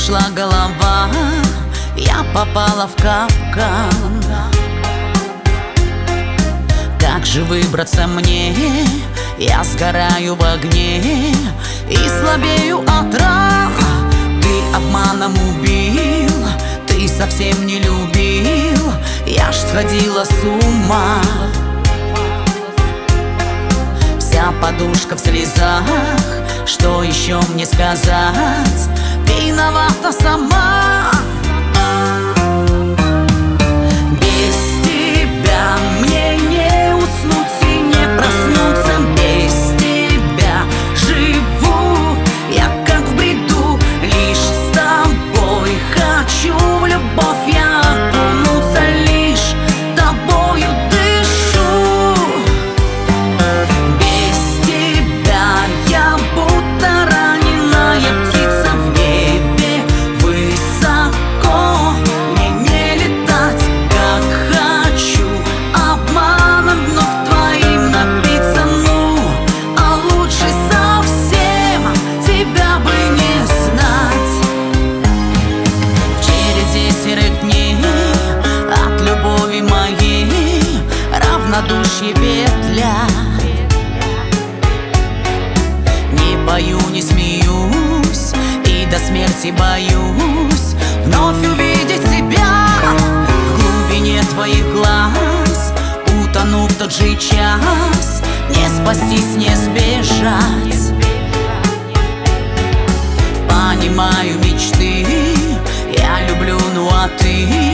ушла голова, я попала в капкан. Как же выбраться мне? Я сгораю в огне и слабею от ран. Ты обманом убил, ты совсем не любил, я ж сходила с ума. Вся подушка в слезах, что еще мне сказать? Виновата сама. Без тебя мне не уснуть и не проснуться. Без тебя живу я как в бреду. Лишь с тобой хочу в любовь я окунуться. Лишь тобою дышу. Без тебя я будто раненая птица в небе высоко. Мне не летать, как хочу, обманом вновь твоим напиться. Ну, а лучше совсем тебя бы не знать. В череде серых дней от любови моей равнодушие петля. Не пою, не смеюсь и до смерти боюсь вновь увидеть тебя в глубине твоих глаз. Утону в тот же час, не спастись, не сбежать. Понимаю мечты, я люблю, ну а ты